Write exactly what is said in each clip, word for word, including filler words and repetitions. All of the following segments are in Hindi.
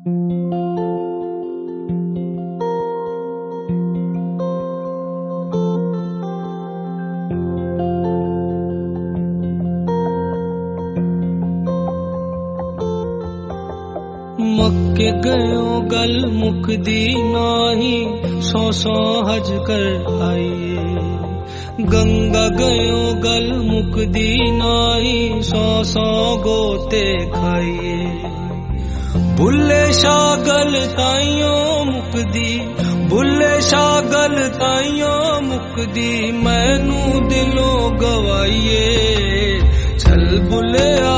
मक्के गयो गल मुकदी नाही, सौ सौ हज कर आइए। गंगा गयो गल मुकदी नाही, सौ सौ गोते खाइए। बुल्ले शाह गल ताइयों मुकदी, बुल्ले शाह गल ताइयों मुकदी, मैनू दिलों गवाइए। चल बुले आ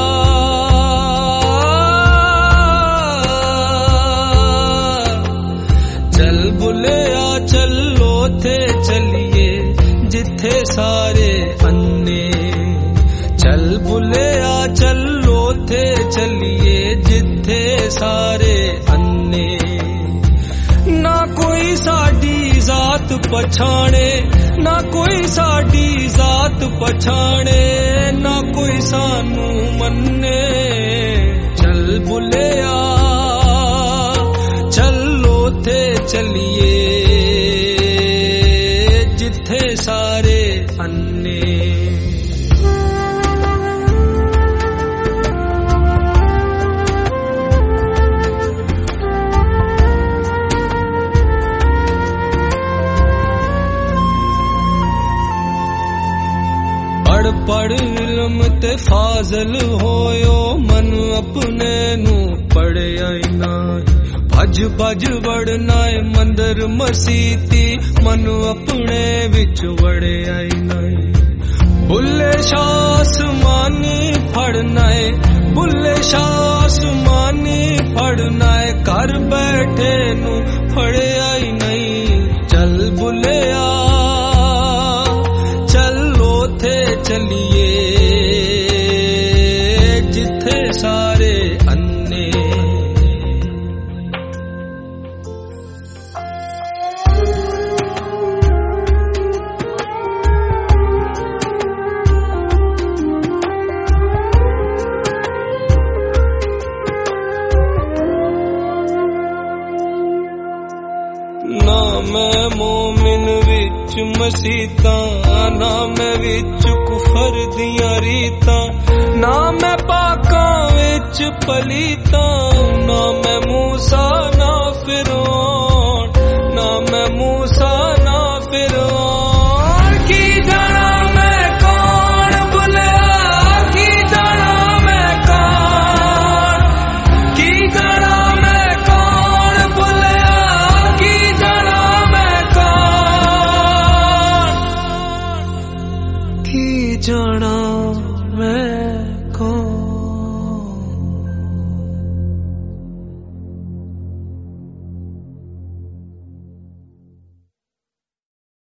चलो थे चलिए जिथे सारे अन्ने, चल बुलिया चलो थे चलिए जिथे सारे अन्ने। ना कोई साडी जात पछाणे, ना कोई साडी जात पछाणे, ना कोई सानू मन्ने। चल बुलिया चलो थे चलिए जिथे सारे अन्ने। पढ़ पढ़ इल्म ते फाजल होयो, मन अपने नू पढ़िया ना। भज भज वड़ना है मंदिर मसीती, मन अपने विच वड़े आई नहीं। बुल्ले शाह आसमानी फड़ना है, बुल्ले शाह आसमानी फड़ना है, घर बैठे नू फड़े आई नहीं। चल बुलिया चलो थे चलिए जिथे सारे अन्ने। ना मैं मोमिन विच मसीतां, ना मैं विच कुफर दियां रीतां, ना मैं पाकां विच पलीतां, ना मैं मूसा ना फिरौन, ना मैं मूसा ना फिरौन। की जाना मैं कौन बुलिया, की जाना मैं कौन, की जाना मैं कौन बुलिया, की जाना मैं कौन, की जाना मैं